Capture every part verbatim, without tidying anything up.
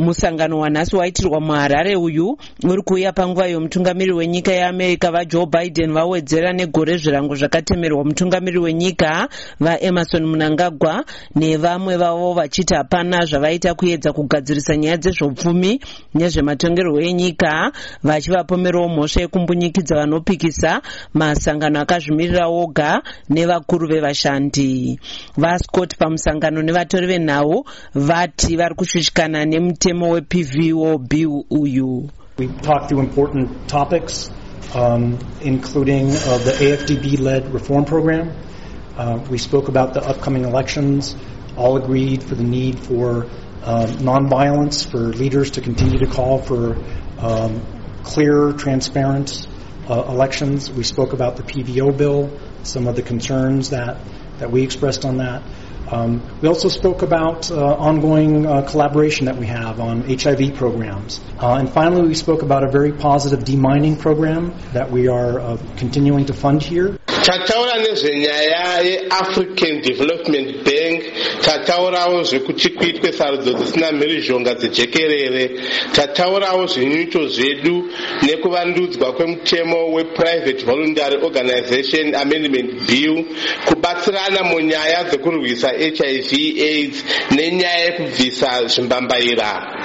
Musangano wanhasi waitirwa muHarare uyu uri kuuya panguva yomutungamiri wenyika yeAmerica vaJoe Biden vawedzera negore zvirango zvakatemerwa mutungamiri wenyika vaEmerson Mnangagwa nevamwe vavo vachiti hapana zvavaita kuedza kugadzirisa nyaya dzezveupfumi nezvematongerwo enyika, vachivapomerawo mhosva yekumbunyikidza vanopikisa masangano akazvimirira oga nevakuru vevashandi. VaScott pamusangano nevatori venhau vati vari kushushikana nemutemo weP V O bill uyu. We talked through important topics, um, including uh, the A F D B-led reform program. Uh, we spoke about the upcoming elections, all agreed for the need for uh, nonviolence, for leaders to continue to call for um, clear, transparent uh, elections. We spoke about the P V O bill, some of the concerns that, that we expressed on that. Um, we also spoke about uh, ongoing uh, collaboration that we have on H I V programs. Uh, and finally, we spoke about a very positive demining program that we are uh, continuing to fund here. Tataura nezvenyaya yeAfrican Development Bank, tataurawo zvekuti kuitwe sarudzo dzisina mhirizhonga dzejekerere, tataurawo zvinyuto zvedu nekuvandudzwa kwemutemo wePrivate Voluntary Organization Amendment Bill, kubatsirana munyaya dzekurwisa H I V AIDS nenyaya yekubvisa zvimbambaira.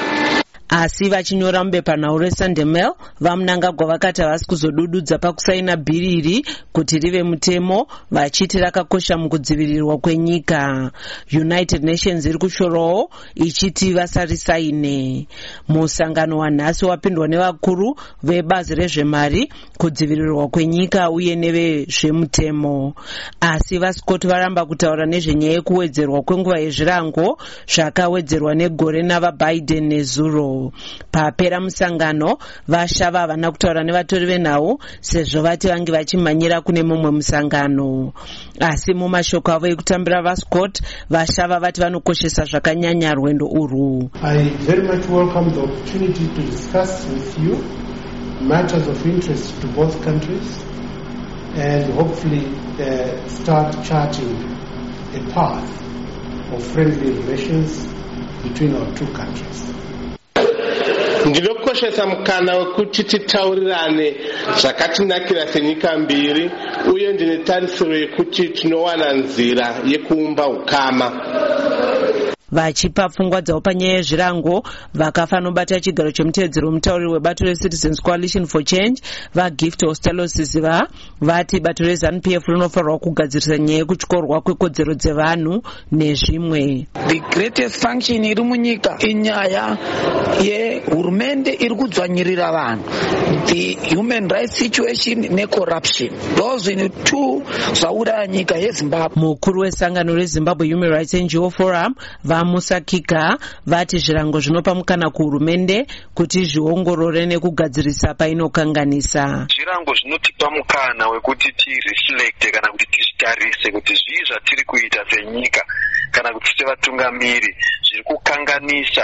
Asi vachinyora mubepanhau reSunday Mail, vaMnangagwa vakati havasi kuzodududza pakusaina bhiri iri kuti rive mutemo, vachiti rakakosha mukudzivirirwa kwenyika. United Nations iri kushorawo ichiti vasarisaine. Musangano wanhasi wapindwa nevakuru vebazi rezvemari, kudzivirirwa kwenyika uye nevezvemutemo. Asi vaScott varamba kutaura nezvenyaya yekuwedzerwa kwenguva yezvirango zvakawedzerwa negore navaBiden nezuro. Papera musangano, vashava havana kutaura nevatori venhau sezvo vati vange vachimhanyira kune mumwe musangano. Asi mumashoko avo ekutambira vaScott, vashava vati vanokoshesa zvakanyanya rwendo urwu. I very much welcome the opportunity to discuss with you matters of interest to both countries and hopefully uh, start charting a path of friendly relations between our two countries. Ndinokoshesa mukana wekuti titaurirane zvakatinakira senyika mbiri, uye ndine tarisiro yekuti tinowana nzira yekuumba ukama. Vachipa pfungwa dzavo panyaya yezvirango, vakafanobata chigaro chemutedzero wemutauriri webato reCitizens Coalition for Change, vaGift Osterlosiziva, vati bato reZANU P F rinofanirwa kugadzirisa nyaya yekutyorwa kwekodzero dzevanhu nezvimwe. The greatest function iri munyika inyaya yehurumende iri kudzvanyirira vanhu, the human rights situation necorruption. Those are two zvauraya nyika yeZimbabwe. Mukuru wesangano reZimbabwe Human Rights N G O Forum, Musa Kika, vati zvirango zvinopa mukana kuhurumende kuti zviongorore nekugadzirisa painokanganisa. Zvirango zvinotipa mukana wekuti tireflect kana kuti tizvitarise kuti zvii zvatiri kuita senyika kana kuti sevatungamiri zviri kukanganisa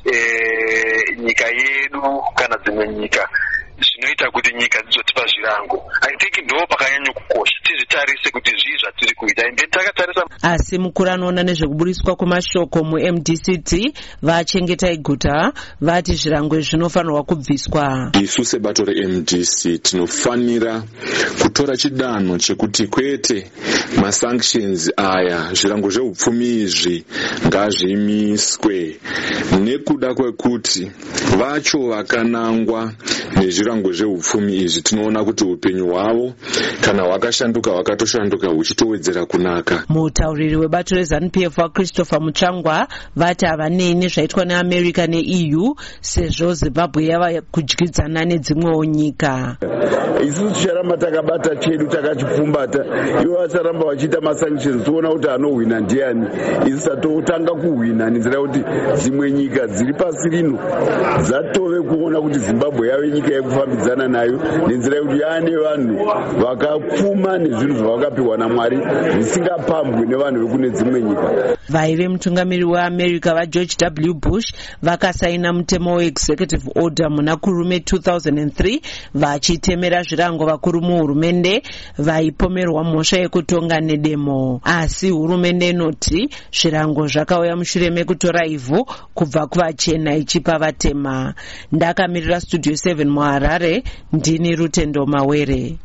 eh, nyika yedu kana dzimwe nyika, zvinoita kuti nyika dzizotipa zvirango. I think ndo pakanyanya kukosha tizvitarise kuti zvii zvatiri kuita. Ende takatarisa. Asi mukuru anoona nezvekuburiswa kwemashoko muM D C T vachengeta iguta vati zvirango zvinofanirwa kubviswa. Isu sebato reM D C tinofanira kutora chidanho chekuti kwete masanctions aya, zvirango zveupfumi izvi ngazvimiswe, nekuda kwekuti vacho vakanangwa nezvirango zveupfumi izvi tinoona kuti upenyu hwavo kana hwakashanduka hwakatoshanduka huchitowedzera kunaka. Mutauriri webato reZANU P F waChristopher Muchangwa vati havanei nezvaitwa neAmerica neE U sezvo Zimbabwe yava kudyidzana nedzimwewo nyika. Isusu ticharamba takabata chedu takachipfumbata, ivo vacharamba vachiita masanctions, toona kuti anohwina ndiani. Isu tatotanga kuhwina nenzira yekuti dzimwe nyika dziri pasi rino dzatove kuona kuti Zimbabwe yave nyika yekufambidzana nayo nenzira yekuti yane vanhu vakapfuma nezvinhu zvavakapiwa naMwari zvisingapambwi nevanhu vekune dzimwe nyika. Vaive mutungamiri weAmerica vaGeorge W. Bush vakasaina mutemo weExecutive Order muna kurume two thousand three vachitemera zvirango vakuru muhurumende vaipomerwa mhosva yekutonga nedemo. Asi hurumende inoti zvirango zvakauya mushure mekutora ivhu kubva kuvachena ichipa vatema. Ndakamirira Studio seven muHarare, ndini Rutendo Mawere.